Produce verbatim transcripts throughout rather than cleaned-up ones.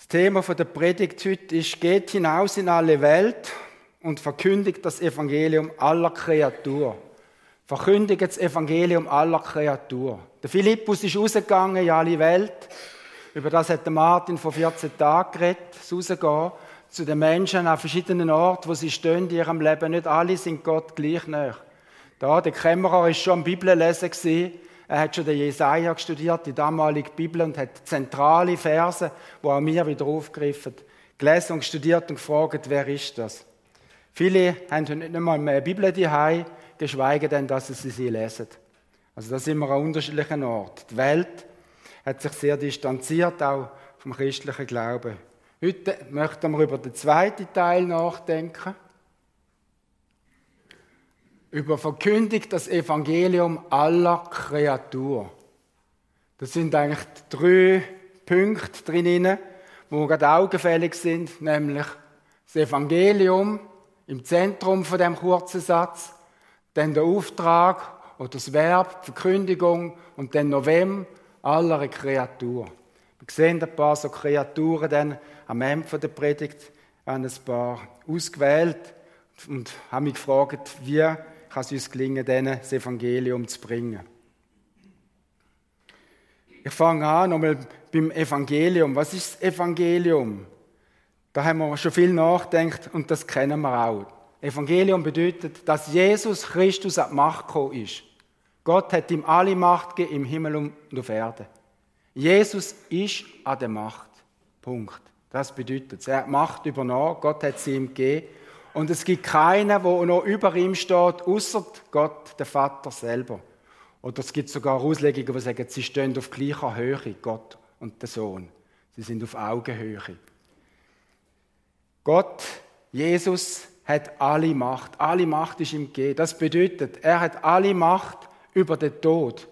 Das Thema der Predigt heute ist: Geht hinaus in alle Welt und verkündigt das Evangelium aller Kreatur. Verkündigt das Evangelium aller Kreatur. Der Philippus ist rausgegangen in alle Welt. Über das hat der Martin vor vierzehn Tagen geredet. Das Rausgehen zu den Menschen an verschiedenen Orten, wo sie stehen in ihrem Leben. Nicht alle sind Gott gleich nahe. Da, der Kämmerer war schon am Bibellesen gewesen. Er hat schon den Jesaja studiert, die damalige Bibel, und hat zentrale Verse, die auch wir wieder aufgegriffen, gelesen und studiert und gefragt, wer ist das? Viele haben nicht einmal mehr Bibel daheim, geschweige denn, dass sie sie lesen. Also da sind wir an unterschiedlichen Orten. Die Welt hat sich sehr distanziert, auch vom christlichen Glauben. Heute möchten wir über den zweiten Teil nachdenken. Über verkündigt das Evangelium aller Kreatur. Das sind eigentlich drei Punkte drin, die gerade augenfällig sind, nämlich das Evangelium im Zentrum von dem kurzen Satz, dann der Auftrag oder das Verb, die Verkündigung und dann noch wem? Aller Kreatur. Wir sehen ein paar so Kreaturen dann am Ende der Predigt, haben ein paar ausgewählt und haben mich gefragt, wie kann es uns gelingen, denen das Evangelium zu bringen. Ich fange an nochmal beim Evangelium. Was ist das Evangelium? Da haben wir schon viel nachgedacht und das kennen wir auch. Evangelium bedeutet, dass Jesus Christus an die Macht gekommen ist. Gott hat ihm alle Macht gegeben, im Himmel und auf Erden. Jesus ist an der Macht. Punkt. Das bedeutet es. Er hat Macht übernommen, Gott hat sie ihm gegeben. Und es gibt keinen, der noch über ihm steht, außer Gott, der Vater selber. Oder es gibt sogar Auslegungen, die sagen, sie stehen auf gleicher Höhe, Gott und der Sohn. Sie sind auf Augenhöhe. Gott, Jesus, hat alle Macht. Alle Macht ist ihm gegeben. Das bedeutet, er hat alle Macht über den Tod.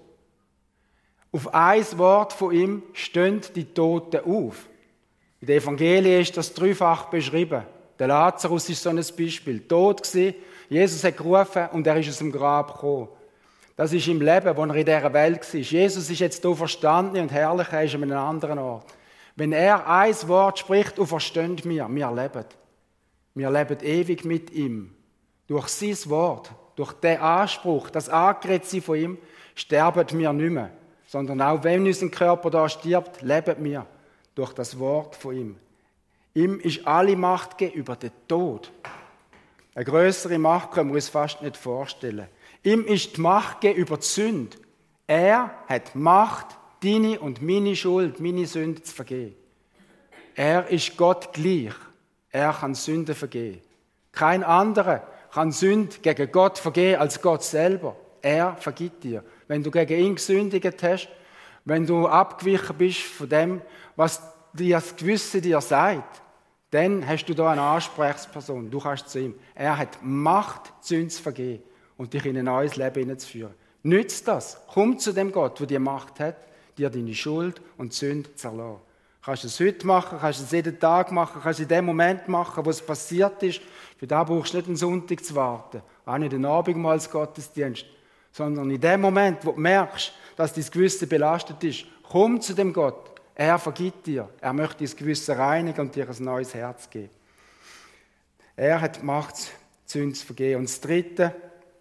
Auf ein Wort von ihm stehen die Toten auf. In den Evangelien ist das dreifach beschrieben. Der Lazarus ist so ein Beispiel. Tot gewesen, Jesus hat gerufen und er ist aus dem Grab gekommen. Das ist im Leben, wo er in dieser Welt war. Jesus ist jetzt hier verstanden und herrlich, er ist an einem anderen Ort. Wenn er ein Wort spricht, und verstehen wir, wir leben. Wir leben ewig mit ihm. Durch sein Wort, durch den Anspruch, das Angeredetsein von ihm, sterben wir nicht mehr. Sondern auch wenn unser Körper da stirbt, leben wir durch das Wort von ihm. Ihm ist alle Macht gegeben über den Tod. Eine grössere Macht können wir uns fast nicht vorstellen. Ihm ist die Macht gegeben über die Sünde. Er hat Macht, deine und meine Schuld, meine Sünde zu vergeben. Er ist Gott gleich. Er kann Sünden vergeben. Kein anderer kann Sünde gegen Gott vergeben als Gott selber. Er vergibt dir. Wenn du gegen ihn gesündigt hast, wenn du abgewichen bist von dem, was dir das Gewissen dir sagt, dann hast du da eine Ansprechperson. Du kannst zu ihm. Er hat Macht, die Sünde zu vergeben und dich in ein neues Leben hineinzuführen. Nützt das. Komm zu dem Gott, der die Macht hat, dir deine Schuld und Sünde zu erlassen. Kannst du es heute machen, kannst du es jeden Tag machen, kannst du es in dem Moment machen, wo es passiert ist. Für das brauchst du nicht einen Sonntag zu warten, auch nicht den Abendmahlsgottesdienst, sondern in dem Moment, wo du merkst, dass dein Gewissen belastet ist, komm zu dem Gott. Er vergibt dir. Er möchte dein Gewissen reinigen und dir ein neues Herz geben. Er hat Macht, die Sünde zu vergeben. Und das Dritte,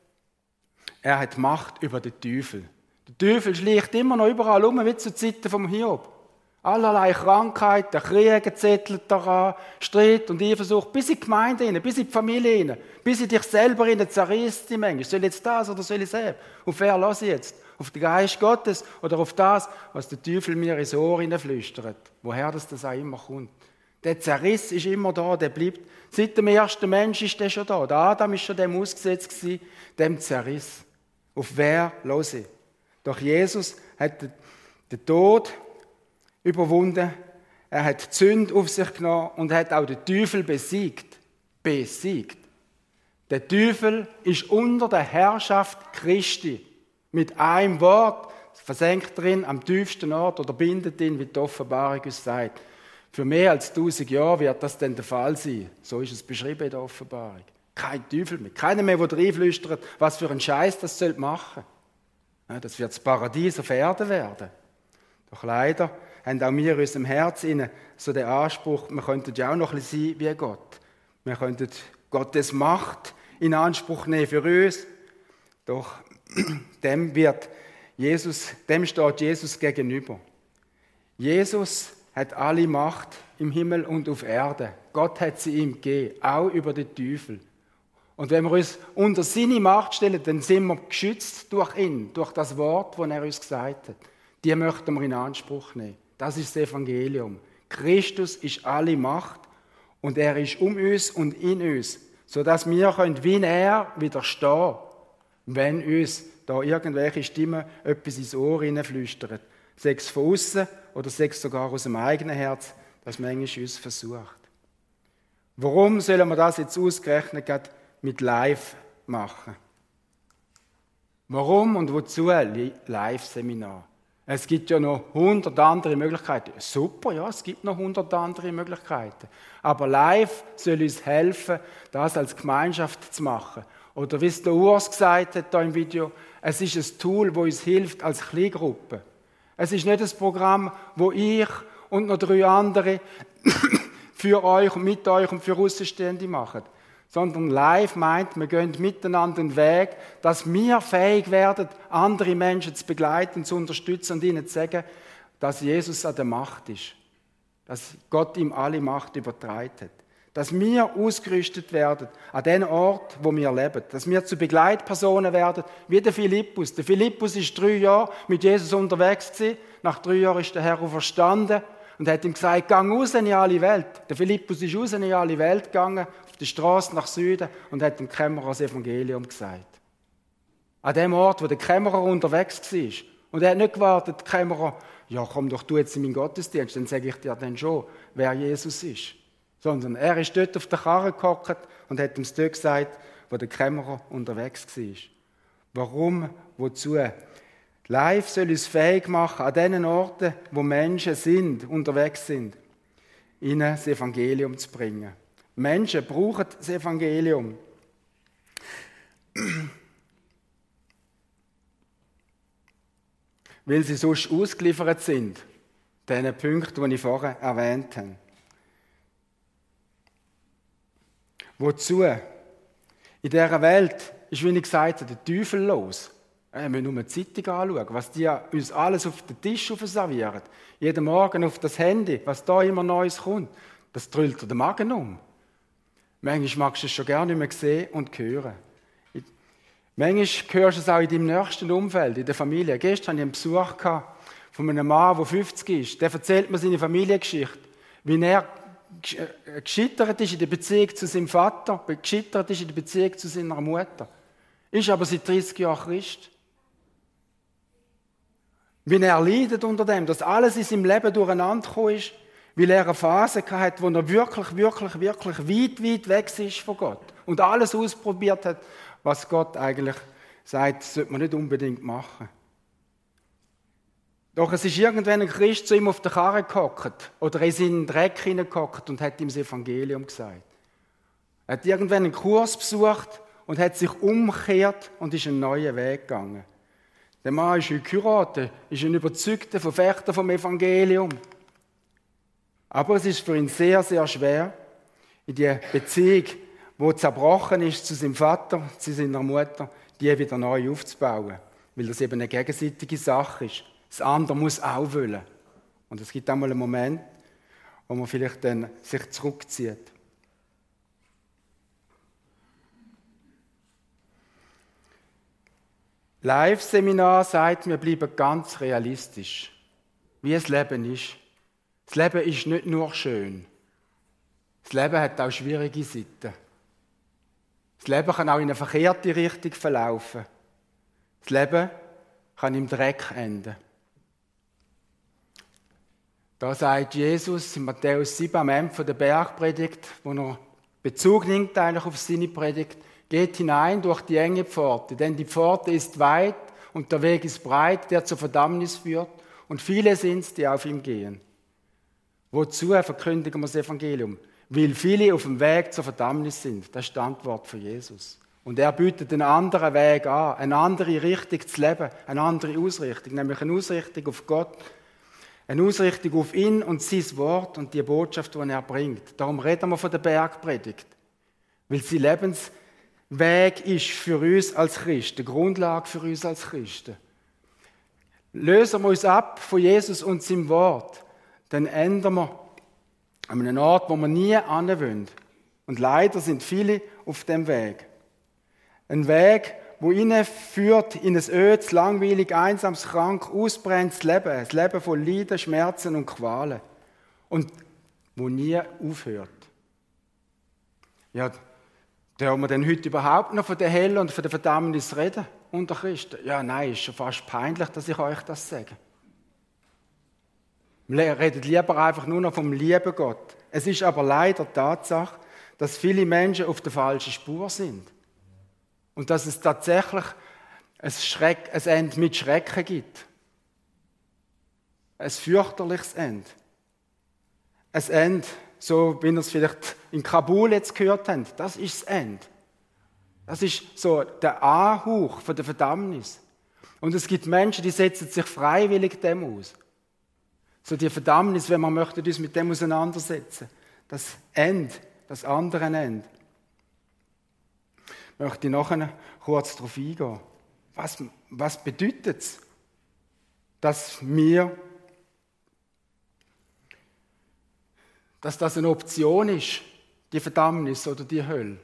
er hat Macht über den Teufel. Der Teufel schleicht immer noch überall um, wie zu Zeiten vom Hiob. Allerlei Krankheiten, Kriege zettelt daran, Streit und Eifersucht, bis in die Gemeinde hinein, bis in die Familie hinein, bis in dich selber hinein zerrisst die Menge. Soll ich jetzt das oder soll ich das? Auf wer lasse ich jetzt? Auf den Geist Gottes oder auf das, was der Teufel mir ins Ohr hineinflüstert? Woher das, das auch immer kommt. Der Zerriss ist immer da, der bleibt. Seit dem ersten Mensch ist der schon da. Der Adam ist schon dem ausgesetzt gewesen, dem Zerriss. Auf wer lasse ich? Doch Jesus hat den Tod überwunden, er hat die Sünde auf sich genommen und hat auch den Teufel besiegt. Besiegt. Der Teufel ist unter der Herrschaft Christi. Mit einem Wort versenkt er ihn am tiefsten Ort oder bindet ihn, wie die Offenbarung uns sagt. Für mehr als tausend Jahre wird das dann der Fall sein. So ist es beschrieben in der Offenbarung. Kein Teufel mehr. Keiner mehr, der reinflüstert, was für einen Scheiß das soll machen. Das wird das Paradies auf Erden werden. Doch leider haben auch wir in unserem Herz inne so den Anspruch, wir könnten ja auch noch ein bisschen sein wie Gott. Wir könnten Gottes Macht in Anspruch nehmen für uns. Doch dem wird Jesus, dem steht Jesus gegenüber. Jesus hat alle Macht im Himmel und auf Erde. Gott hat sie ihm gegeben, auch über den Teufel. Und wenn wir uns unter seine Macht stellen, dann sind wir geschützt durch ihn, durch das Wort, das er uns gesagt hat. Die möchten wir in Anspruch nehmen. Das ist das Evangelium. Christus ist alle Macht und er ist um uns und in uns, sodass wir können, wie er widerstehen, wenn uns da irgendwelche Stimmen etwas ins Ohr hineinflüstern. Sechs von außen oder sechs sogar aus dem eigenen Herz, das manchmal uns versucht. Warum sollen wir das jetzt ausgerechnet gerade mit Live machen? Warum und wozu Live-Seminar? Es gibt ja noch hundert andere Möglichkeiten. Super, ja, es gibt noch hundert andere Möglichkeiten. Aber Live soll uns helfen, das als Gemeinschaft zu machen. Oder wie es der Urs gesagt hat hier im Video, es ist ein Tool, das uns hilft als Kleingruppe. Es ist nicht ein Programm, wo ich und noch drei andere für euch und mit euch und für Außenstehende machen. Sondern Live meint, wir gehen miteinander den Weg, dass wir fähig werden, andere Menschen zu begleiten, zu unterstützen und ihnen zu sagen, dass Jesus an der Macht ist. Dass Gott ihm alle Macht übertragen hat. Dass wir ausgerüstet werden an den Ort, wo wir leben. Dass wir zu Begleitpersonen werden, wie der Philippus. Der Philippus war drei Jahre mit Jesus unterwegs gewesen. Nach drei Jahren ist der Herr auferstanden und hat ihm gesagt, geh raus in alle Welt. Der Philippus ist raus in alle Welt gegangen, auf die Straße nach Süden und hat dem Kämmerer das Evangelium gesagt. An dem Ort, wo der Kämmerer unterwegs war. Und er hat nicht gewartet, der Kämmerer, ja komm doch du jetzt in meinen Gottesdienst, dann sage ich dir dann schon, wer Jesus ist. Sondern er ist dort auf der Karre gehockt und hat ihm dort gesagt, wo der Kämmerer unterwegs war. Warum? Wozu? Live soll uns fähig machen, an den Orten, wo Menschen sind, unterwegs sind, ihnen das Evangelium zu bringen. Menschen brauchen das Evangelium. Weil sie sonst ausgeliefert sind, diesen Punkten, die ich vorher erwähnt habe. Wozu? In dieser Welt ist, wie ich gesagt habe, der Teufel los. Wir müssen nur die Zeitung anschauen, was die uns alles auf den Tisch servieren. Jeden Morgen auf das Handy, was da immer Neues kommt. Das drüllt dir den Magen um. Manchmal magst du es schon gar nicht mehr sehen und hören. Manchmal hörst du es auch in deinem nächsten Umfeld, in der Familie. Gestern hatte ich einen Besuch von einem Mann, der fünfzig ist. Der erzählt mir seine Familiengeschichte, wie er gescheitert ist in der Beziehung zu seinem Vater, gescheitert ist in der Beziehung zu seiner Mutter. Ist aber seit dreißig Jahren Christ. Wie er leidet unter dem, dass alles in seinem Leben durcheinander gekommen ist, weil er eine Phase hatte, wo er wirklich, wirklich, wirklich weit, weit weg ist von Gott und alles ausprobiert hat, was Gott eigentlich sagt, das sollte man nicht unbedingt machen. Doch es ist irgendwann ein Christ zu ihm auf der Karre gehockt oder in seinen Dreck hineingehockt und hat ihm das Evangelium gesagt. Er hat irgendwann einen Kurs besucht und hat sich umgekehrt und ist einen neuen Weg gegangen. Der Mann ist heute geheiratet, ist ein überzeugter Verfechter vom Evangelium. Aber es ist für ihn sehr, sehr schwer, in die Beziehung, die zerbrochen ist zu seinem Vater, zu seiner Mutter, die wieder neu aufzubauen. Weil das eben eine gegenseitige Sache ist. Das andere muss auch wollen. Und es gibt einmal einen Moment, wo man vielleicht dann sich zurückzieht. Live-Seminar sagt, wir bleiben ganz realistisch, wie das Leben ist. Das Leben ist nicht nur schön. Das Leben hat auch schwierige Seiten. Das Leben kann auch in eine verkehrte Richtung verlaufen. Das Leben kann im Dreck enden. Da sagt Jesus in Matthäus sieben am Ende der Bergpredigt, wo er Bezug nimmt eigentlich auf seine Predigt, geht hinein durch die enge Pforte, denn die Pforte ist weit und der Weg ist breit, der zur Verdammnis führt, und viele sind es, die auf ihm gehen. Wozu verkündigen wir das Evangelium? Weil viele auf dem Weg zur Verdammnis sind. Das ist die Antwort für Jesus. Und er bietet einen anderen Weg an, eine andere Richtung zu leben, eine andere Ausrichtung, nämlich eine Ausrichtung auf Gott. Eine Ausrichtung auf ihn und sein Wort und die Botschaft, die er bringt. Darum reden wir von der Bergpredigt. Weil sie Lebensweg ist für uns als Christen, die Grundlage für uns als Christen. Lösen wir uns ab von Jesus und seinem Wort, dann ändern wir an einem Ort, wo wir nie hin wollen. Und leider sind viele auf dem Weg. Ein Weg, wo ihnen führt in ein ödes, langweilig, einsames, krank, ausbrennendes Leben. Ein Leben von Leiden, Schmerzen und Qualen. Und wo nie aufhört. Ja, dürfen wir denn heute überhaupt noch von der Hölle und von der Verdammnis reden unter Christen? Ja, nein, ist schon fast peinlich, dass ich euch das sage. Wir reden lieber einfach nur noch vom lieben Gott. Es ist aber leider Tatsache, dass viele Menschen auf der falschen Spur sind. Und dass es tatsächlich ein, Schreck, ein Ende mit Schrecken gibt. Ein fürchterliches Ende. Ein Ende, so wie wir es vielleicht in Kabul jetzt gehört haben, das ist das Ende. Das ist so der Anhauch von der Verdammnis. Und es gibt Menschen, die setzen sich freiwillig dem aus. So die Verdammnis, wenn man möchte uns mit dem auseinandersetzen. Das Ende, das andere Ende. Ich möchte nachher kurz darauf eingehen. Was, was bedeutet es, dass wir, dass das eine Option ist, die Verdammnis oder die Hölle?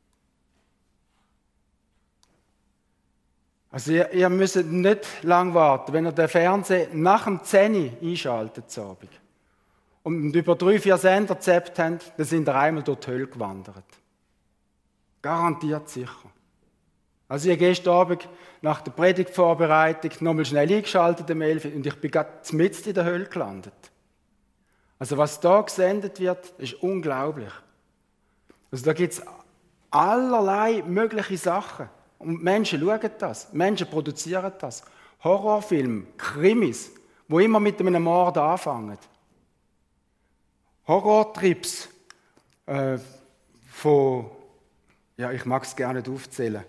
Also ihr, ihr müsst nicht lang warten, wenn ihr den Fernseher nach dem zehn Uhr einschaltet zu Abend und über drei, vier Sender gezappt habt, dann sind ihr einmal durch die Hölle gewandert. Garantiert sicher. Also ich gestern Abend nach der Predigtvorbereitung nochmal schnell eingeschaltet um elf Uhr und ich bin gerade mitten in der Hölle gelandet. Also was da gesendet wird, ist unglaublich. Also da gibt es allerlei mögliche Sachen. Und Menschen schauen das, Menschen produzieren das. Horrorfilme, Krimis, wo immer mit einem Mord anfangen. Horrortrips äh, von, ja, ich mag es gerne nicht aufzählen.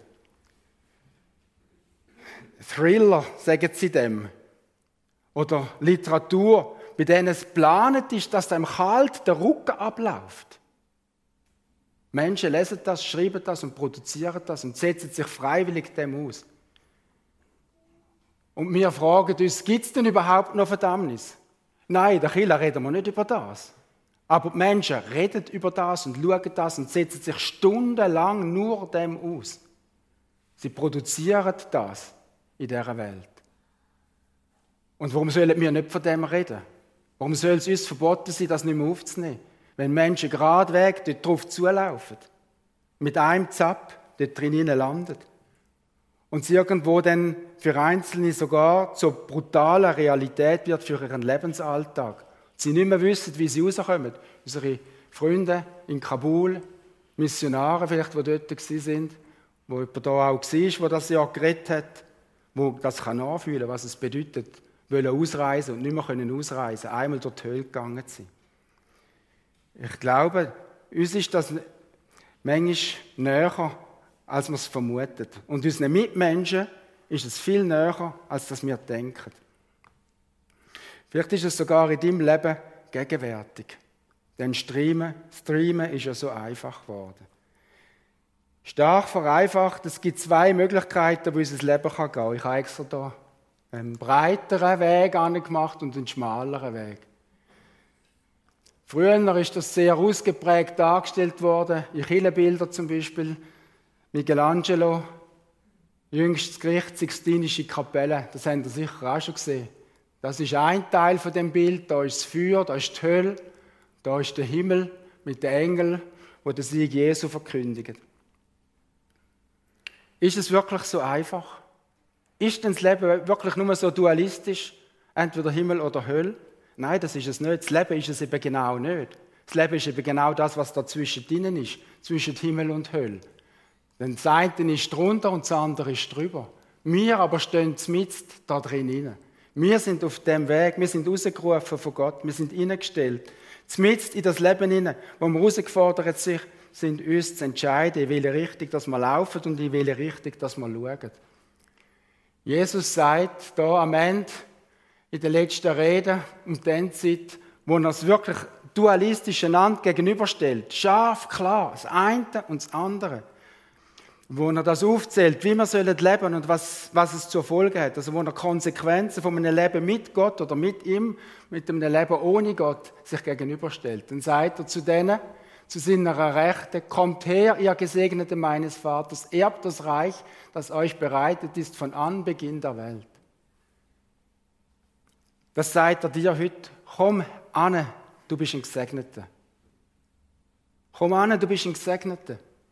Thriller, sagen sie dem. Oder Literatur, bei denen es geplant ist, dass einem kalt der Rücken abläuft. Menschen lesen das, schreiben das und produzieren das und setzen sich freiwillig dem aus. Und wir fragen uns, gibt es denn überhaupt noch Verdammnis? Nein, in der Kirche reden wir nicht über das. Aber die Menschen reden über das und schauen das und setzen sich stundenlang nur dem aus. Sie produzieren das in dieser Welt. Und warum sollen wir nicht von dem reden? Warum soll es uns verboten sein, das nicht mehr aufzunehmen? Wenn Menschen geradweg dort drauf zulaufen, mit einem Zapp dort drinnen landen und es irgendwo dann für Einzelne sogar zur brutalen Realität wird für ihren Lebensalltag. Sie nicht mehr wissen, wie sie rauskommen. Unsere Freunde in Kabul, Missionare vielleicht, die dort waren, wo jemand da auch war, wo das Jahr geredet hat, wo das kann nachfühlen kann, was es bedeutet, wollen ausreisen und nicht mehr können ausreisen, einmal durch die Hölle gegangen sind. Ich glaube, uns ist das manchmal näher, als man es vermutet. Und unseren Mitmenschen ist es viel näher, als das wir denken. Vielleicht ist es sogar in deinem Leben gegenwärtig. Denn Streamen, Streamen ist ja so einfach geworden. Stark vereinfacht, es gibt zwei Möglichkeiten, wie unser Leben gehen kann. Ich habe extra hier einen breiteren Weg angemacht und einen schmaleren Weg. Früher ist das sehr ausgeprägt dargestellt worden, in Kirchenbildern zum Beispiel. Michelangelo, jüngstes Gericht, Sixtinische Kapelle, das habt ihr sicher auch schon gesehen. Das ist ein Teil von dem Bild, da ist das Feuer, da ist die Hölle, da ist der Himmel mit den Engeln, die den Sieg Jesu verkündigen. Ist es wirklich so einfach? Ist denn das Leben wirklich nur so dualistisch, entweder Himmel oder Hölle? Nein, das ist es nicht. Das Leben ist es eben genau nicht. Das Leben ist eben genau das, was dazwischen drinnen ist, zwischen Himmel und Hölle. Denn das eine ist drunter und das andere ist drüber. Wir aber stehen mitten da drin. Wir sind auf dem Weg, wir sind rausgerufen von Gott, wir sind hineingestellt. Mitten in das Leben hinein, wo wir herausgefordert sind, uns zu entscheiden, in welche Richtung dass wir laufen und in welche Richtung dass wir schauen. Jesus sagt da am Ende, in den letzten Reden um die Endzeit, wo er es wirklich dualistisch einander gegenüberstellt. Scharf, klar, das eine und das andere. Wo er das aufzählt, wie wir leben sollen und was, was es zur Folge hat. Also wo er Konsequenzen von einem Leben mit Gott oder mit ihm, mit einem Leben ohne Gott sich gegenüberstellt. Dann sagt er zu denen, zu seiner Rechte, kommt her, ihr Gesegneten meines Vaters, erbt das Reich, das euch bereitet ist von Anbeginn der Welt. Das sagt er dir heute, komm an, du bist ein Gesegneter. Komm an, du bist ein Gesegneter.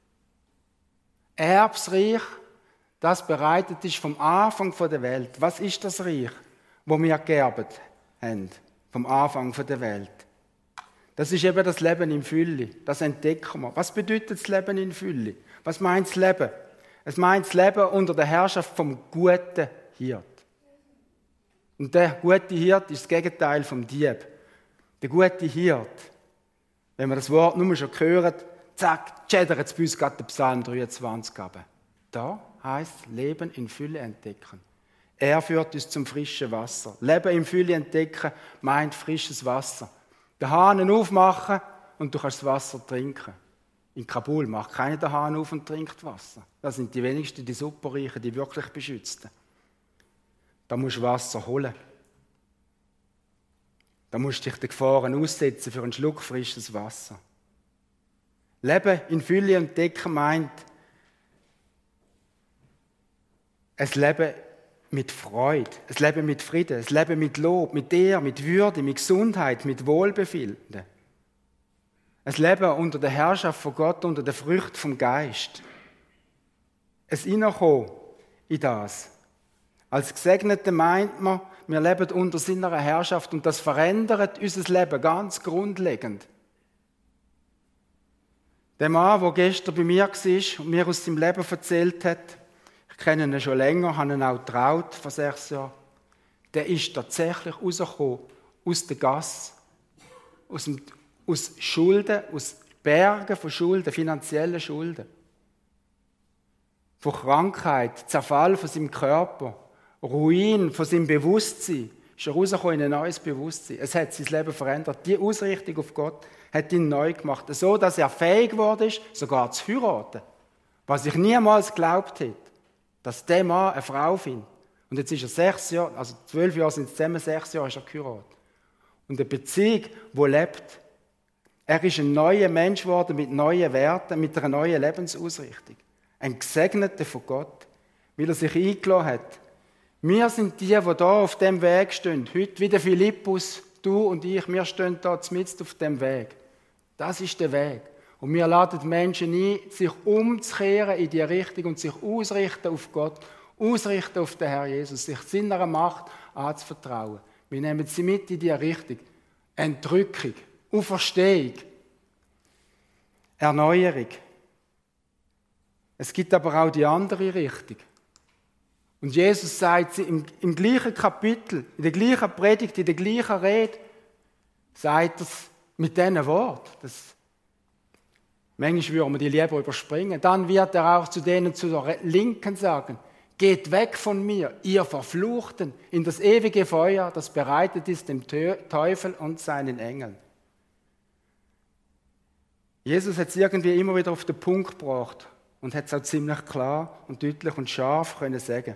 Erbs Reich, das bereitet ist vom Anfang der Welt. Was ist das Reich, wo wir geerbt haben, vom Anfang der Welt? Das ist eben das Leben in Fülle. Das entdecken wir. Was bedeutet das Leben in Fülle? Was meint das Leben? Es meint das Leben unter der Herrschaft vom guten Hirt. Und der gute Hirt ist das Gegenteil vom Dieb. Der gute Hirt, wenn wir das Wort nur schon hören, zack, schädert es bei uns gerade den Psalm dreiundzwanzig ab. Da heisst Leben in Fülle entdecken. Er führt uns zum frischen Wasser. Leben in Fülle entdecken meint frisches Wasser. Den Hahn aufmachen und du kannst das Wasser trinken. In Kabul macht keiner den Hahn auf und trinkt Wasser. Das sind die wenigsten, die Superreichen, die wirklich Beschützten. Da musst du Wasser holen. Da musst du dich den Gefahren aussetzen für einen Schluck frisches Wasser. Leben in Fülle entdecken meint ein Leben mit Freude, ein Leben mit Frieden, ein Leben mit Lob, mit Ehre, mit Würde, mit Gesundheit, mit Wohlbefinden. Ein Leben unter der Herrschaft von Gott, unter der Frucht vom Geist. Ein Hineinkommen in das. Als Gesegnete meint man, wir leben unter seiner Herrschaft und das verändert unser Leben ganz grundlegend. Der Mann, der gestern bei mir war und mir aus seinem Leben erzählt hat, ich kenne ihn schon länger, habe ihn auch getraut vor sechs Jahren, der ist tatsächlich rausgekommen aus der Gasse, aus, dem, aus Schulden, aus Bergen von Schulden, finanziellen Schulden. Von Krankheit, Zerfall von seinem Körper, Ruin von seinem Bewusstsein, ist er rausgekommen in ein neues Bewusstsein. Es hat sein Leben verändert. Die Ausrichtung auf Gott hat ihn neu gemacht. So, dass er fähig geworden ist, sogar zu heiraten. Was ich niemals geglaubt hätte, dass der Mann eine Frau findet. Und jetzt ist er sechs Jahre, also zwölf Jahre sind es zusammen, sechs Jahre ist er geheiratet. Und eine Beziehung, die lebt. Er ist ein neuer Mensch geworden mit neuen Werten, mit einer neuen Lebensausrichtung. Ein Gesegneter von Gott, weil er sich eingeladen hat. Wir sind die, die hier auf dem Weg stehen. Heute wie der Philippus, du und ich, wir stehen hier mitten auf dem Weg. Das ist der Weg. Und wir laden Menschen ein, sich umzukehren in die Richtung und sich ausrichten auf Gott, ausrichten auf den Herr Jesus, sich seiner Macht anzuvertrauen. Wir nehmen sie mit in die Richtung. Entrückung, Auferstehung, Erneuerung. Es gibt aber auch die andere Richtung. Und Jesus sagt im, im gleichen Kapitel, in der gleichen Predigt, in der gleichen Rede, sagt er es mit diesen Worten. Das, manchmal würden wir die lieber überspringen. Dann wird er auch zu denen zu der Linken sagen, geht weg von mir, ihr Verfluchten, in das ewige Feuer, das bereitet ist dem Teufel und seinen Engeln. Jesus hat es irgendwie immer wieder auf den Punkt gebracht und hat es auch ziemlich klar und deutlich und scharf können sagen.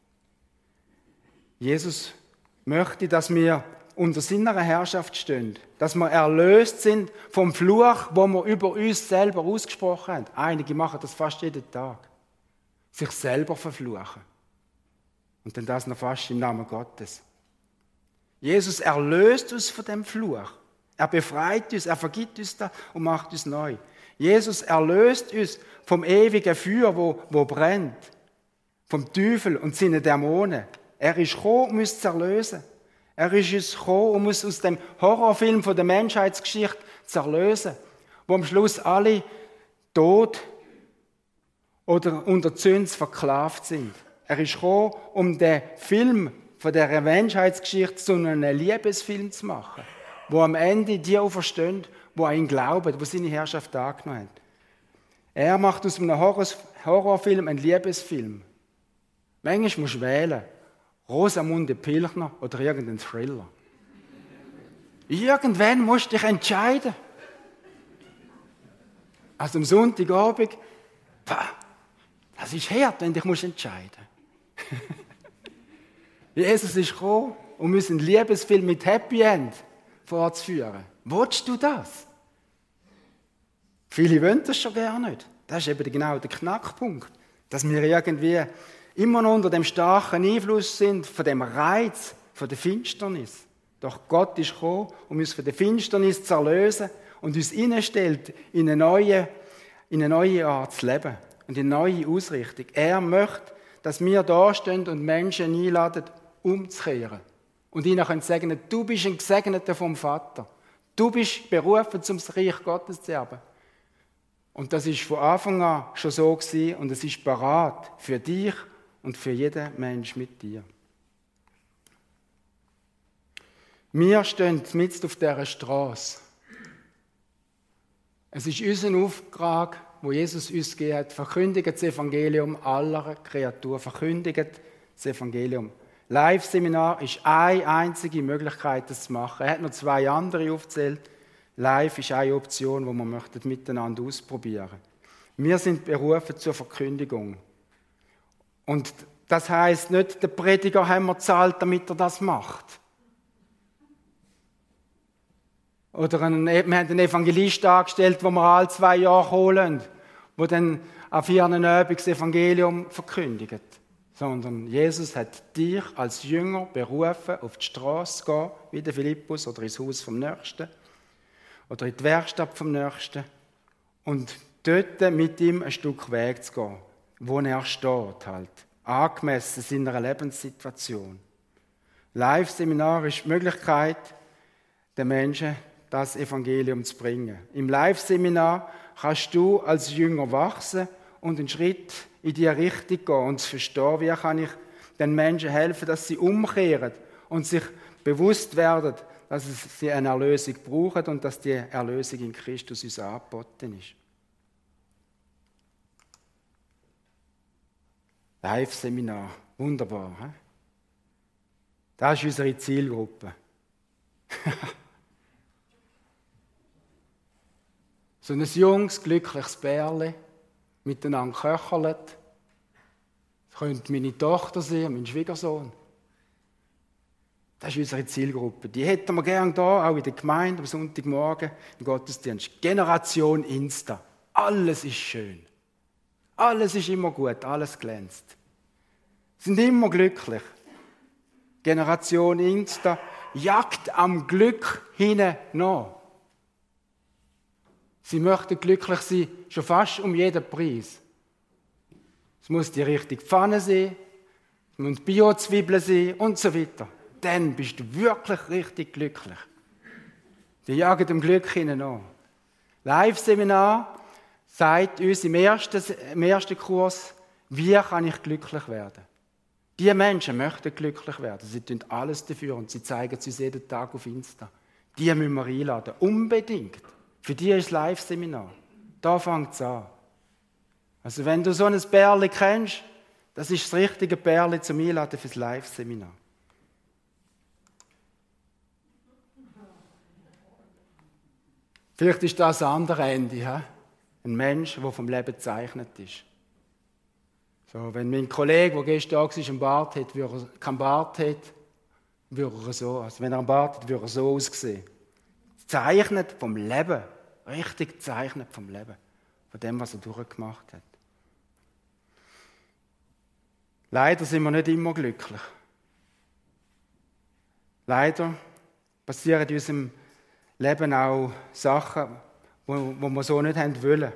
Jesus möchte, dass wir unter seiner Herrschaft stehen, dass wir erlöst sind vom Fluch, wo wir über uns selber ausgesprochen haben. Einige machen das fast jeden Tag. Sich selber verfluchen. Und dann das noch fast im Namen Gottes. Jesus erlöst uns von dem Fluch. Er befreit uns, er vergibt uns das und macht uns neu. Jesus erlöst uns vom ewigen Feuer, wo, wo brennt. Vom Teufel und seinen Dämonen. Er ist gekommen, um uns zu erlösen. Er ist uns gekommen, um uns aus dem Horrorfilm von der Menschheitsgeschichte zu erlösen, wo am Schluss alle tot oder unter Zins versklavt sind. Er ist gekommen, um den Film von der Menschheitsgeschichte zu einem Liebesfilm zu machen, wo am Ende die auferstehen, die an ihn glauben, die seine Herrschaft angenommen haben. Er macht aus einem Horrorfilm einen Liebesfilm. Manchmal musst du wählen. Rosamunde Pilcher oder irgendein Thriller. Irgendwann musst du dich entscheiden. Also am Sonntagabend, pah, das ist hart, wenn du dich entscheiden musst. Jesus ist gekommen, um uns einen Liebesfilm mit Happy End vorzuführen. Willst du das? Viele wollen das schon gar nicht. Das ist eben genau der Knackpunkt. Dass wir irgendwie immer noch unter dem starken Einfluss sind, von dem Reiz, von der Finsternis. Doch Gott ist gekommen, um uns von der Finsternis zu erlösen und uns hineinstellt in eine neue, in eine neue Art zu leben und in eine neue Ausrichtung. Er möchte, dass wir da stehen und Menschen einladen, umzukehren. Und ihnen können sagen, du bist ein Gesegneter vom Vater. Du bist berufen, zum Reich Gottes zu erben. Und das ist von Anfang an schon so gewesen und es ist parat für dich und für jeden Mensch mit dir. Wir stehen mitten auf dieser Straße. Es ist unser Auftrag, wo Jesus uns gegeben hat, verkündigt das Evangelium aller Kreaturen, verkündigt das Evangelium. Live-Seminar ist eine einzige Möglichkeit, das zu machen. Er hat noch zwei andere aufgezählt. Live ist eine Option, die wir miteinander ausprobieren möchten. Wir sind berufen zur Verkündigung. Und das heisst nicht, der Prediger haben wir gezahlt, damit er das macht. Oder einen, wir haben einen Evangelist angestellt, den wir alle zwei Jahre holen, der dann an vier Abenden das Evangelium verkündigt. Sondern Jesus hat dich als Jünger berufen, auf die Straße zu gehen, wie der Philippus, oder ins Haus vom Nächsten, oder in die Werkstatt vom Nächsten, und dort mit ihm ein Stück Weg zu gehen, wo er steht, halt, angemessen seiner Lebenssituation. Live-Seminar ist die Möglichkeit, den Menschen das Evangelium zu bringen. Im Live-Seminar kannst du als Jünger wachsen und einen Schritt in diese Richtung gehen und zu verstehen, wie kann ich den Menschen helfen, dass sie umkehren und sich bewusst werden, dass sie eine Erlösung brauchen und dass die Erlösung in Christus uns angeboten ist. Live-Seminar, wunderbar. He? Das ist unsere Zielgruppe. So ein junges, glückliches Bärli, miteinander köchelt. Das könnte meine Tochter sein, mein Schwiegersohn. Das ist unsere Zielgruppe. Die hätten wir gerne da, auch in der Gemeinde, am Sonntagmorgen im Gottesdienst. Generation Insta. Alles ist schön. Alles ist immer gut, alles glänzt. Sind immer glücklich. Generation Insta jagt am Glück hinten nach. Sie möchten glücklich sein, schon fast um jeden Preis. Es muss die richtige Pfanne sein, es müssen Bio-Zwiebeln sein und so weiter. Dann bist du wirklich richtig glücklich. Die jagen dem Glück hinein an. Live-Seminar sagt uns im ersten, im ersten Kurs, wie kann ich glücklich werden? Die Menschen möchten glücklich werden. Sie tun alles dafür und sie zeigen es uns jeden Tag auf Insta. Die müssen wir einladen. Unbedingt. Für die ist das Live-Seminar. Da fängt es an. Also wenn du so ein Bärli kennst, das ist das richtige Bärli zum Einladen für das Live-Seminar. Vielleicht ist das das andere Ende. He? Ein Mensch, der vom Leben gezeichnet ist. So, wenn mein Kollege, der gestern da war, einen Bart hat, würde er, keinen Bart hat, würde er so, also wenn er einen Bart hat, würde er so aussehen. Zeichnet vom Leben. Richtig gezeichnet vom Leben. Von dem, was er durchgemacht hat. Leider sind wir nicht immer glücklich. Leider passieren in unserem Leben auch Sachen, wo, wo wir so nicht haben wollen.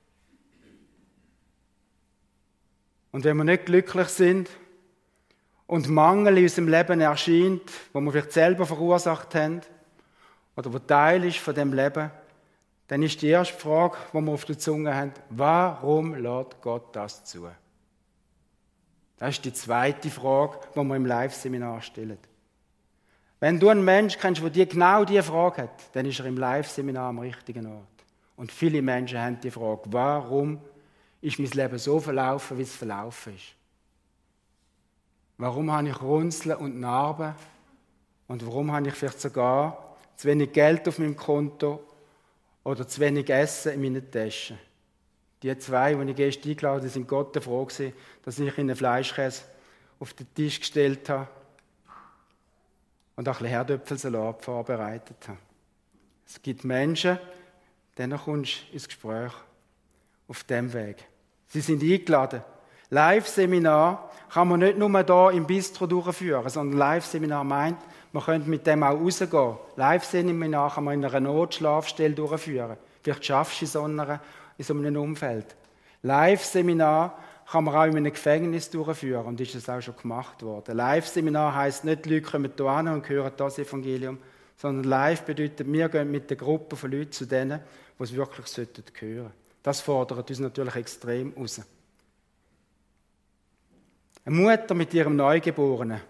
Und wenn wir nicht glücklich sind und Mangel in unserem Leben erscheint, wo wir vielleicht selber verursacht haben, oder wo Teil ist von dem Leben, dann ist die erste Frage, die wir auf der Zunge haben, warum lässt Gott das zu? Das ist die zweite Frage, die wir im Live-Seminar stellen. Wenn du einen Menschen kennst, der genau diese Frage hat, dann ist er im Live-Seminar am richtigen Ort. Und viele Menschen haben die Frage, warum ist mein Leben so verlaufen, wie es verlaufen ist? Warum habe ich Runzeln und Narben? Und warum habe ich vielleicht sogar zu wenig Geld auf meinem Konto oder zu wenig Essen in meinen Taschen? Die zwei, die ich gestern eingeladen habe, sind Gott froh gewesen, dass ich ihnen Fleischkäse auf den Tisch gestellt habe und auch ein bisschen Herdöpfelsalat vorbereitet habe. Es gibt Menschen, denen kommst du ins Gespräch auf diesem Weg. Sie sind eingeladen. Live-Seminar kann man nicht nur hier im Bistro durchführen, sondern Live-Seminar meint, man könnte mit dem auch rausgehen. Live-Seminar kann man in einer Notschlafstelle durchführen. Vielleicht schaffst du in so, einer, in so einem Umfeld. Live-Seminar kann man auch in einem Gefängnis durchführen und ist das auch schon gemacht worden. Live-Seminar heisst nicht, die Leute kommen hier hin und hören das Evangelium, sondern live bedeutet, wir gehen mit der Gruppe von Leuten zu denen, die es wirklich hören sollten. Das fordert uns natürlich extrem raus. Eine Mutter mit ihrem Neugeborenen.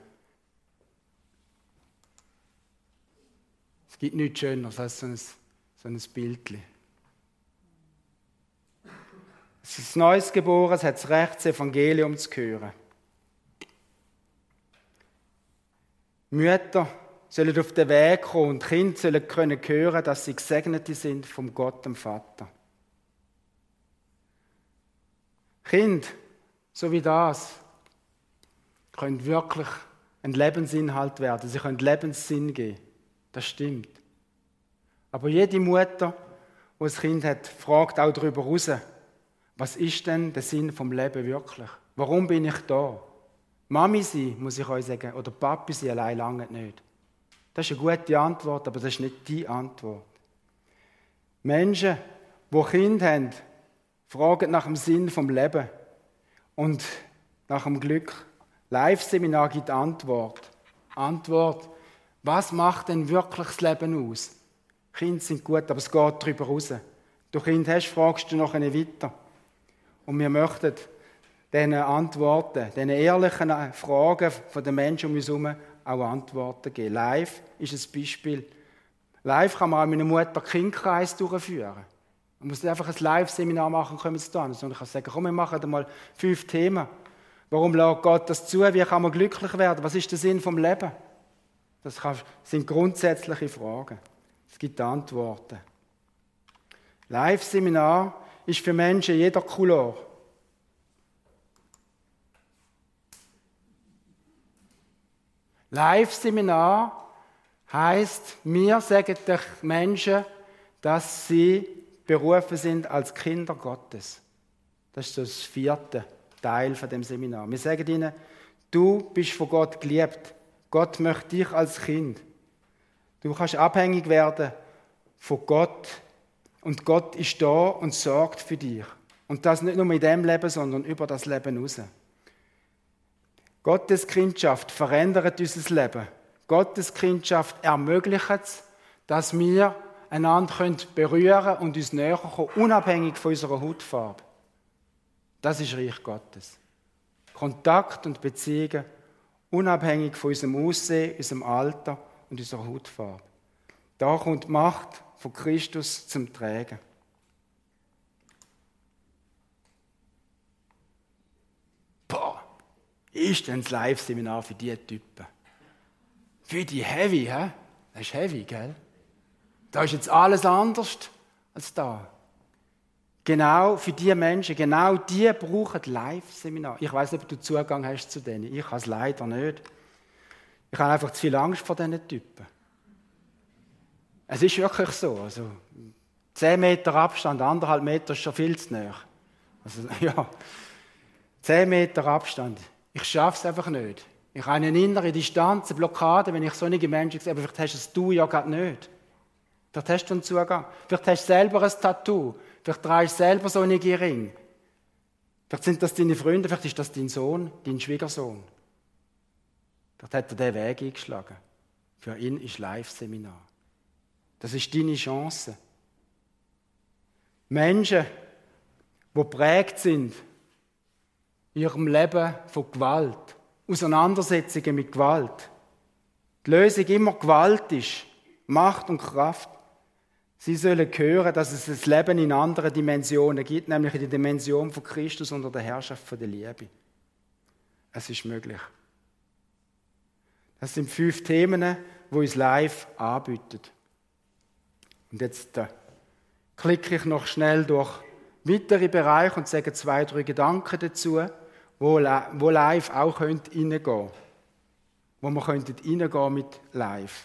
Es gibt nichts Schöneres als so ein, so ein Bildchen. Es ist ein neues Geboren, es hat das Recht, das Evangelium zu hören. Mütter sollen auf den Weg kommen und Kinder sollen können hören, dass sie Gesegnete sind vom Gott, dem Vater. Kinder, so wie das, können wirklich ein Lebensinhalt werden. Sie können Lebenssinn geben. Das stimmt. Aber jede Mutter, die ein Kind hat, fragt auch darüber heraus, was ist denn der Sinn vom Leben wirklich? Warum bin ich da? Mami sein, muss ich euch sagen, oder Papi sein allein lange nicht. Das ist eine gute Antwort, aber das ist nicht die Antwort. Menschen, die Kinder haben, fragen nach dem Sinn vom Leben und nach dem Glück. Live-Seminar gibt Antwort. Antwort, was macht denn wirklich das Leben aus? Kinder sind gut, aber es geht darüber raus. Du Kind hast, fragst du noch eine weiter. Und wir möchten diesen Antworten, diesen ehrlichen Fragen von den Menschen um uns herum auch Antworten geben. Live ist ein Beispiel. Live kann man auch mit einer Mutter Kindkreis durchführen. Man muss nicht einfach ein Live-Seminar machen und kommen zu tun, sondern ich kann sagen, komm, wir machen mal fünf Themen. Warum lässt Gott das zu? Wie kann man glücklich werden? Was ist der Sinn vom Leben? Das sind grundsätzliche Fragen. Es gibt Antworten. Live-Seminar ist für Menschen jeder Couleur. Live-Seminar heisst, wir sagen den Menschen, dass sie berufen sind als Kinder Gottes. Das ist das vierte Teil von dem Seminar. Wir sagen ihnen, du bist von Gott geliebt. Gott möchte dich als Kind. Du kannst abhängig werden von Gott. Und Gott ist da und sorgt für dich. Und das nicht nur in diesem Leben, sondern über das Leben hinaus. Gottes Kindschaft verändert unser Leben. Gottes Kindschaft ermöglicht es, dass wir einander berühren können und uns näher kommen, unabhängig von unserer Hautfarbe. Das ist Reich Gottes. Kontakt und Beziehungen, unabhängig von unserem Aussehen, unserem Alter und unserer Hautfarbe. Da kommt die Macht von Christus zum Tragen. Boah, ist denn das Live-Seminar für diese Typen? Für die Heavy, hä? Das ist heavy, gell? Da ist jetzt alles anders als da. Genau für diese Menschen, genau die brauchen Live-Seminar. Ich weiss nicht, ob du Zugang hast zu denen. Ich habe es leider nicht. Ich habe einfach zu viel Angst vor diesen Typen. Es ist wirklich so. Also, zehn Meter Abstand, anderthalb Meter ist schon viel zu nah. Also, ja, zehn Meter Abstand. Ich schaffe es einfach nicht. Ich habe eine innere Distanz, eine Blockade, wenn ich solche Menschen sehe. Aber vielleicht hast es du ja gerade nicht. Vielleicht hast du einen Zugang. Vielleicht hast du selber ein Tattoo. Vielleicht trägst du selber so einen Ring. Vielleicht sind das deine Freunde, vielleicht ist das dein Sohn, dein Schwiegersohn. Vielleicht hat er diesen Weg eingeschlagen. Für ihn ist Live-Seminar. Das ist deine Chance. Menschen, die geprägt sind in ihrem Leben von Gewalt, Auseinandersetzungen mit Gewalt. Die Lösung immer Gewalt ist, Macht und Kraft. Sie sollen hören, dass es ein Leben in anderen Dimensionen gibt, nämlich in der Dimension von Christus unter der Herrschaft von der Liebe. Es ist möglich. Das sind fünf Themen, die uns live anbieten. Und jetzt äh, klicke ich noch schnell durch weitere Bereiche und sage zwei, drei Gedanken dazu, wo, wo live auch reingehen könnte. Wo wir reingehen könnten mit live.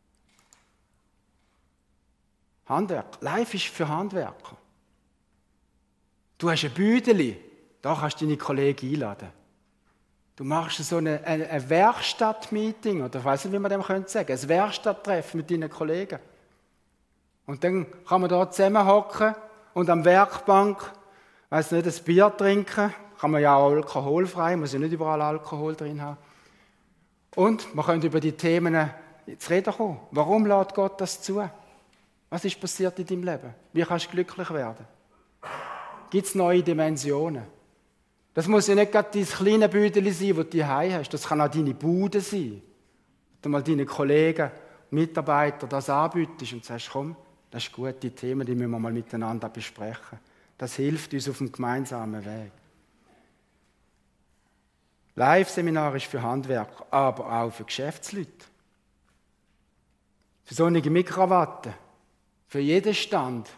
Handwerk. Live ist für Handwerker. Du hast ein Büdeli, da kannst du deine Kollegen einladen. Du machst so eine, eine, ein Werkstattmeeting, oder ich weiss nicht, wie man dem sagen könnte, ein Werkstatttreffen mit deinen Kollegen. Und dann kann man da zusammenhocken und am Werkbank, weiss nicht, ein Bier trinken. Kann man ja auch alkoholfrei, muss ja nicht überall Alkohol drin haben. Und man könnte über die Themen zu reden kommen. Warum lässt Gott das zu? Was ist passiert in deinem Leben? Wie kannst du glücklich werden? Gibt es neue Dimensionen? Das muss ja nicht gerade dein kleines Büdeli sein, das du daheim hast. Das kann auch deine Bude sein. Du mal deinen Kollegen, Mitarbeitern das anbietest und sagst, komm, das ist gut, die Themen, die müssen wir mal miteinander besprechen. Das hilft uns auf dem gemeinsamen Weg. Live-Seminar ist für Handwerker, aber auch für Geschäftsleute. Für solche mit Krawatte. Für jeden Stand.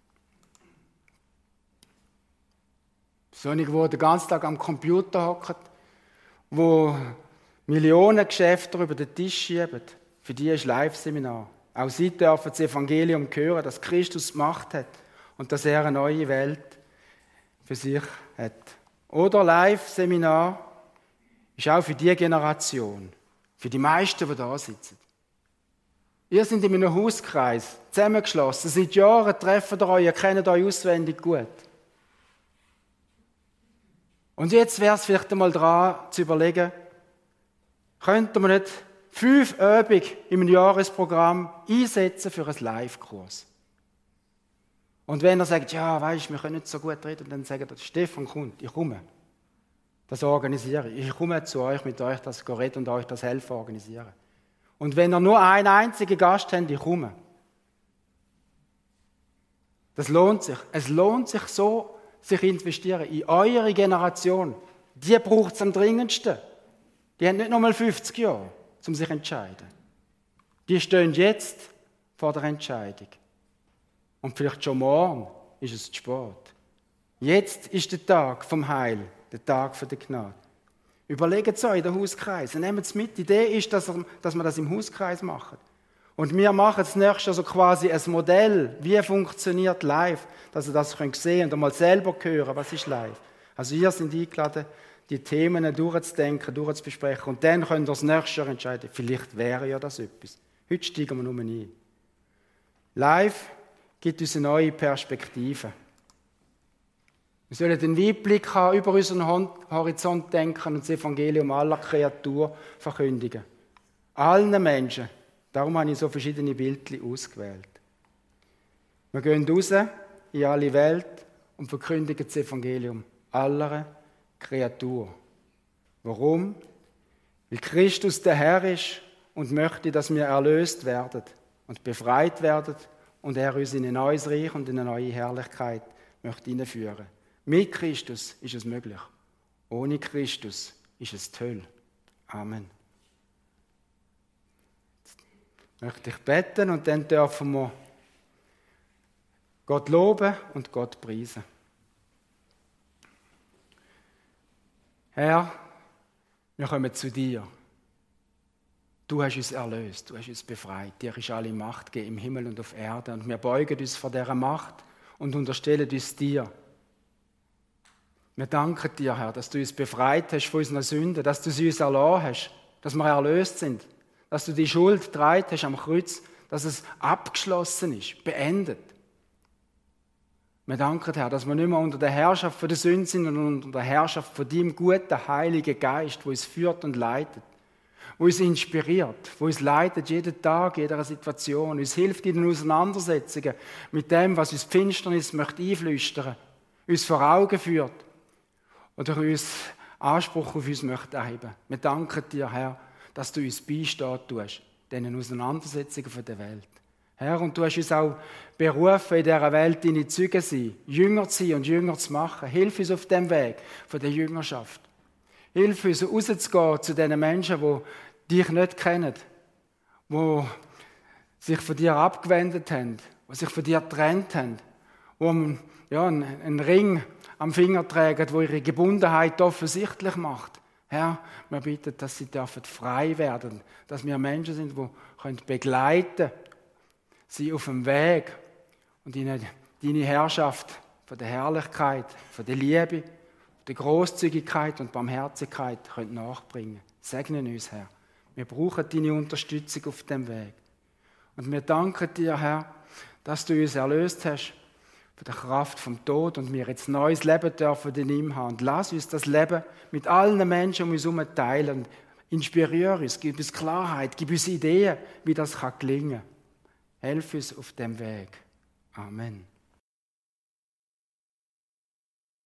Solche, die den ganzen Tag am Computer hocken, die Millionen Geschäfte über den Tisch schieben. Für die ist Live-Seminar. Auch sie dürfen das Evangelium hören, dass Christus Macht hat und dass er eine neue Welt für sich hat. Oder Live-Seminar ist auch für die Generation, für die meisten, die da sitzen. Ihr seid in einem Hauskreis, zusammengeschlossen, seit Jahren treffen ihr euch, ihr kennt euch auswendig gut. Und jetzt wäre es vielleicht einmal dran, zu überlegen, könnte man nicht fünf Übungen im Jahresprogramm einsetzen für einen Live-Kurs? Und wenn er sagt, ja, weisst, wir können nicht so gut reden, dann sagt er, Stefan kommt, ich komme. Das organisiere ich. Ich komme zu euch, mit euch das reden und euch das helfen organisieren. Und wenn ihr nur einen einzigen Gast habt, ich komme. Das lohnt sich. Es lohnt sich so, sich investieren in eure Generation. Die braucht es am dringendsten. Die haben nicht noch mal fünfzig Jahre, um sich zu entscheiden. Die stehen jetzt vor der Entscheidung. Und vielleicht schon morgen ist es zu spät. Jetzt ist der Tag vom Heil, der Tag der Gnade. Überlegt es euch in den Hauskreis. Nehmt es mit. Die Idee ist, dass wir das im Hauskreis machen. Und wir machen das nächste also quasi ein Modell, wie funktioniert live, dass ihr das sehen könnt und einmal selber hören, was ist live. Also ihr seid eingeladen, die Themen durchzudenken, durchzubesprechen und dann könnt ihr das nächste Jahr entscheiden. Vielleicht wäre ja das etwas. Heute steigen wir nur ein. Live gibt uns eine neue Perspektive. Wir sollen den Weitblick haben, über unseren Horizont denken und das Evangelium aller Kreatur verkündigen. Allen Menschen. Darum habe ich so verschiedene Bildchen ausgewählt. Wir gehen raus in alle Welt und verkündigen das Evangelium aller Kreatur. Warum? Weil Christus der Herr ist und möchte, dass wir erlöst werden und befreit werden und er uns in ein neues Reich und in eine neue Herrlichkeit möchte hineinführen. Mit Christus ist es möglich. Ohne Christus ist es die Hölle. Amen. Jetzt möchte ich beten und dann dürfen wir Gott loben und Gott preisen. Herr, wir kommen zu dir. Du hast uns erlöst, du hast uns befreit. Dir ist alle Macht gegeben im Himmel und auf Erde. Und wir beugen uns vor dieser Macht und unterstellen uns dir. Wir danken dir, Herr, dass du uns befreit hast von unseren Sünden, dass du sie uns erlassen hast, dass wir erlöst sind, dass du die Schuld getragen hast am Kreuz, dass es abgeschlossen ist, beendet. Wir danken, Herr, dass wir nicht mehr unter der Herrschaft von der Sünde sind, sondern unter der Herrschaft von deinem guten, heiligen Geist, wo uns führt und leitet, wo uns inspiriert, wo uns leitet jeden Tag, jeder Situation, uns hilft in den Auseinandersetzungen mit dem, was uns die Finsternis möchte einflüstern, uns vor Augen führt oder uns Anspruch auf uns möchte erheben. Wir danken dir, Herr, dass du uns beistehen tust, diesen Auseinandersetzungen von der Welt. Herr, und du hast uns auch berufen, in dieser Welt deine Zeugen zu sein, Jünger zu sein und Jünger zu machen. Hilf uns auf dem Weg von der Jüngerschaft. Hilf uns, rauszugehen zu den Menschen, die dich nicht kennen, die sich von dir abgewendet haben, die sich von dir getrennt haben, die ja, einen Ring am Finger tragen, wo ihre Gebundenheit offensichtlich macht. Herr, wir bitten, dass sie dürfen frei werden, dass wir Menschen sind, die können begleiten, sie auf dem Weg und ihnen deine Herrschaft von der Herrlichkeit, von der Liebe, der Großzügigkeit und Barmherzigkeit können nachbringen. Segne uns, Herr. Wir brauchen deine Unterstützung auf dem Weg. Und wir danken dir, Herr, dass du uns erlöst hast von der Kraft vom Tod und wir jetzt neues Leben dürfen in ihm haben. Und lass uns das Leben mit allen Menschen um uns herum teilen. Inspiriere uns, gib uns Klarheit, gib uns Ideen, wie das gelingen kann. Helf uns auf dem Weg. Amen.